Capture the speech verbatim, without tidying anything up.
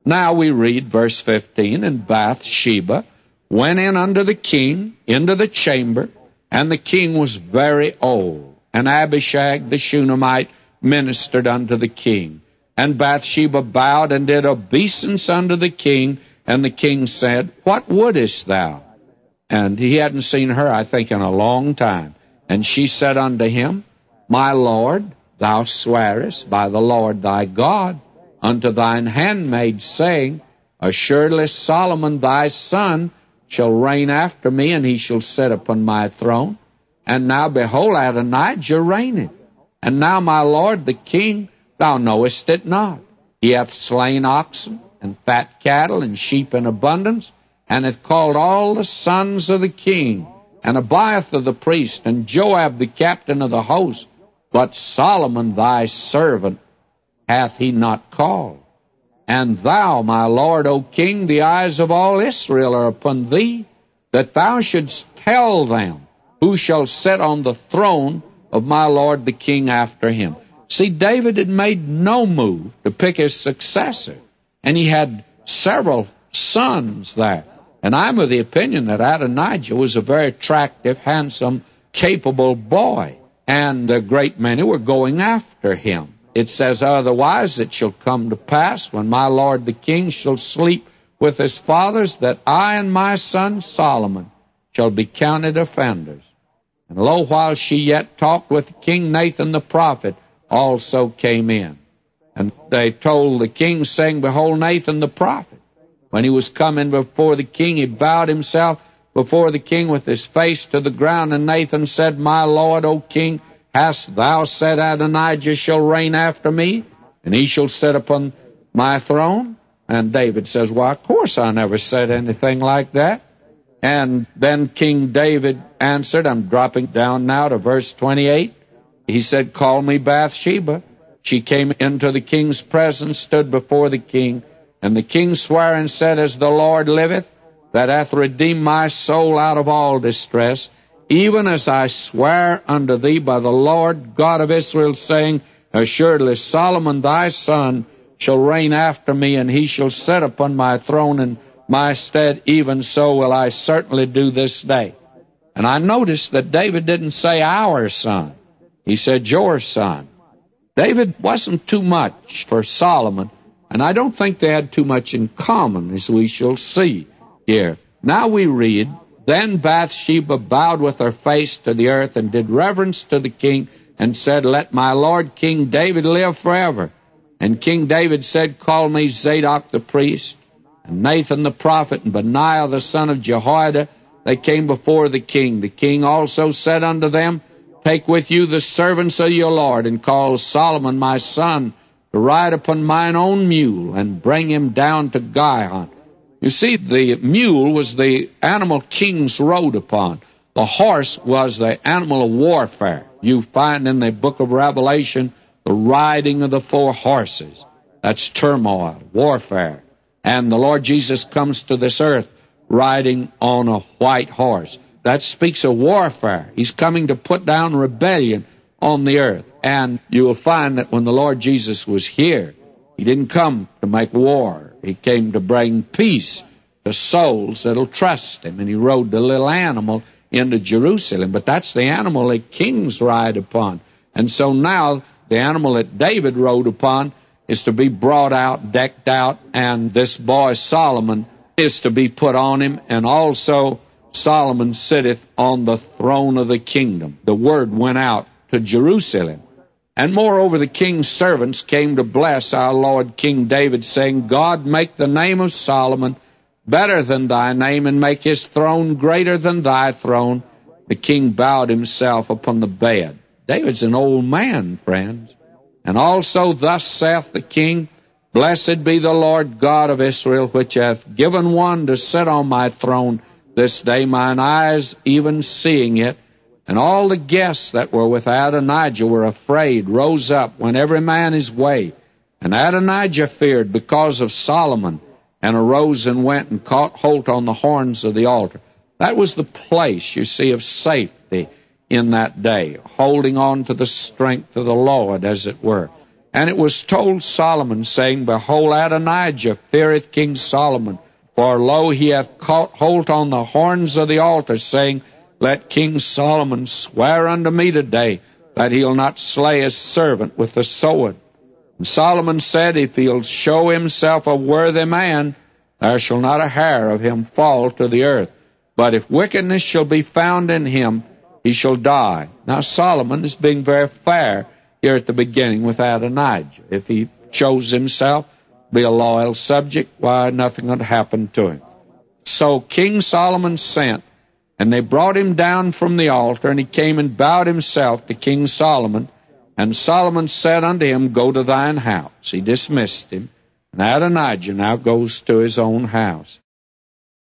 Now we read verse fifteen, and Bathsheba went in unto the king into the chamber, and the king was very old. And Abishag the Shunammite ministered unto the king. And Bathsheba bowed and did obeisance unto the king, and the king said, What wouldest thou? And he hadn't seen her, I think, in a long time. And she said unto him, My lord, thou swearest by the Lord thy God unto thine handmaid, saying, Assuredly Solomon thy son shall reign after me, and he shall sit upon my throne. And now, behold, Adonijah reigneth. And now, my lord the king, thou knowest it not. He hath slain oxen, and fat cattle, and sheep in abundance, and hath called all the sons of the king, and Abiathar the priest, and Joab the captain of the host. But Solomon thy servant hath he not called. And thou, my lord, O king, the eyes of all Israel are upon thee, that thou shouldst tell them who shall sit on the throne of my lord the king after him. See, David had made no move to pick his successor, and he had several sons there. And I'm of the opinion that Adonijah was a very attractive, handsome, capable boy, and a great many were going after him. It says, Otherwise it shall come to pass, when my lord the king shall sleep with his fathers, that I and my son Solomon shall be counted offenders. And lo, while she yet talked with King Nathan the prophet, also came in. And they told the king, saying, Behold, Nathan the prophet. When he was coming before the king, he bowed himself before the king with his face to the ground. And Nathan said, My lord, O king, hast thou said Adonijah shall reign after me, and he shall sit upon my throne? And David says, Well, of course I never said anything like that. And then King David answered, I'm dropping down now to verse twenty-eight. He said, Call me Bathsheba. She came into the king's presence, stood before the king. And the king sware and said, As the Lord liveth, that hath redeemed my soul out of all distress, even as I swear unto thee by the Lord God of Israel, saying, Assuredly Solomon thy son shall reign after me, and he shall sit upon my throne in my stead, even so will I certainly do this day. And I noticed that David didn't say our son. He said your son. David wasn't too much for Solomon, and I don't think they had too much in common, as we shall see here. Now we read, Then Bathsheba bowed with her face to the earth, and did reverence to the king, and said, Let my lord King David live forever. And King David said, Call me Zadok the priest, and Nathan the prophet, and Benaiah the son of Jehoiada. They came before the king. The king also said unto them, Take with you the servants of your lord, and call Solomon my son to ride upon mine own mule, and bring him down to Gihon. You see, the mule was the animal kings rode upon. The horse was the animal of warfare. You find in the book of Revelation the riding of the four horses. That's turmoil, warfare. And the Lord Jesus comes to this earth riding on a white horse. That speaks of warfare. He's coming to put down rebellion on the earth. And you will find that when the Lord Jesus was here, he didn't come to make war. He came to bring peace to souls that'll trust him. And he rode the little animal into Jerusalem. But that's the animal that kings ride upon. And so now the animal that David rode upon is to be brought out, decked out, and this boy Solomon is to be put on him, and also Solomon sitteth on the throne of the kingdom. The word went out to Jerusalem. And moreover, the king's servants came to bless our Lord King David, saying, God, make the name of Solomon better than thy name, and make his throne greater than thy throne. The king bowed himself upon the bed. David's an old man, friends. And also thus saith the king, Blessed be the Lord God of Israel, which hath given one to sit on my throne this day, mine eyes even seeing it. And all the guests that were with Adonijah were afraid, rose up, went every man his way. And Adonijah feared because of Solomon, and arose and went and caught hold on the horns of the altar. That was the place, you see, of safety in that day, holding on to the strength of the Lord, as it were. And it was told Solomon, saying, Behold, Adonijah feareth King Solomon, for lo, he hath caught hold on the horns of the altar, saying, Let King Solomon swear unto me today that he'll not slay his servant with the sword. And Solomon said, If he'll show himself a worthy man, there shall not a hair of him fall to the earth. But if wickedness shall be found in him, he shall die. Now Solomon is being very fair here at the beginning with Adonijah. If he shows himself to be a loyal subject, why, nothing would happen to him. So King Solomon sent, and they brought him down from the altar, and he came and bowed himself to King Solomon. And Solomon said unto him, Go to thine house. He dismissed him, and Adonijah now goes to his own house.